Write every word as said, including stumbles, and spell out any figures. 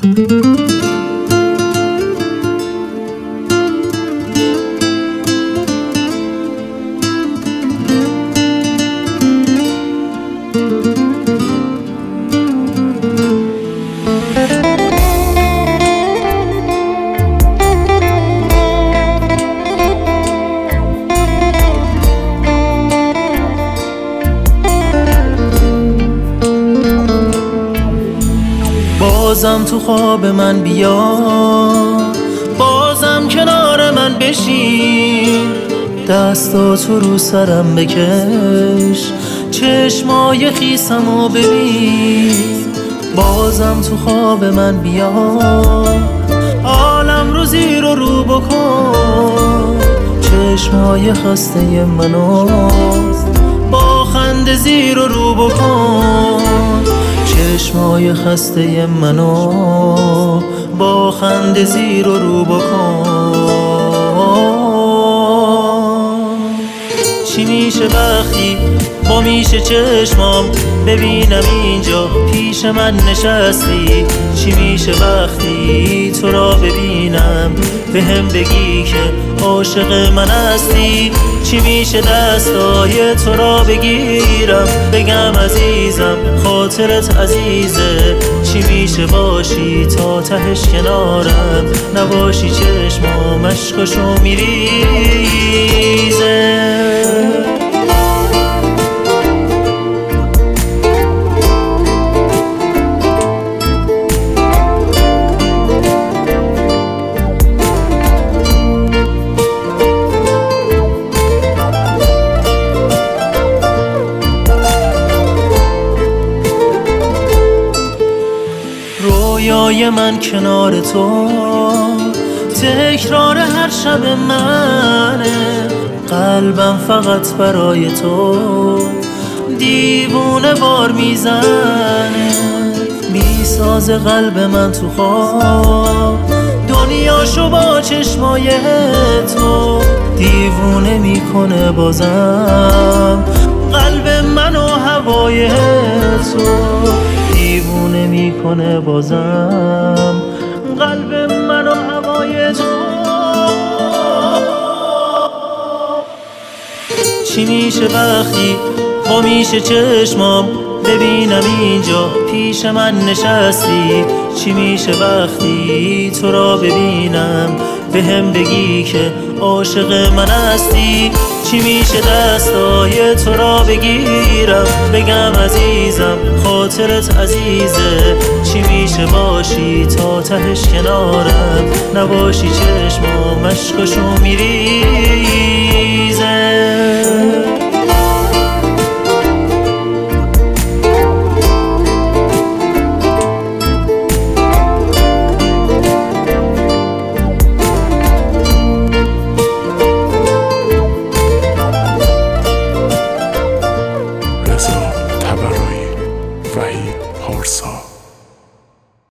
بازم تو خواب من بیا، بازم کنار من بشین، دستاتو رو سرم بکش، چشمای خیسمو ببین. بازم تو خواب من بیا، عالم رو زیر و رو بکن، چشمای خسته منو با خنده زیر و رو بکن، چشمای خسته منو با خنده زیر و رو بکن. چی میشه وقتی با میشه چشمام ببینم اینجا پیش من نشستی؟ چی میشه وقتی تو را ببینم بهم بگی که عاشق من هستی؟ چی میشه دستای تو را بگیرم بگم عزیزم خاطرت عزیزه؟ چی میشه باشی تا تهش کنارم نباشی چشمام اشکاشو میریزه؟ رویای من کنار تو تکرار هر شب منه، قلبم فقط برای تو دیوونه بار میزنه، میسازه قلب من تو خواب دنیاشو با چشمای تو، دیوونه میکنه بازم قلب منو هوای تو، دیوونه میکنه بازم قلب منو هوای تو. چی میشه وقتی با میشه چشمام ببینم اینجا پیش من نشستی؟ چی میشه وقتی تو را ببینم بهم بگی که عاشق من هستی؟ چی میشه دستای تو را بگیرم بگم عزیزم خاطرت عزیزه؟ چی میشه باشی تا تهش کنارم نباشی چشمام اشکاشو میری؟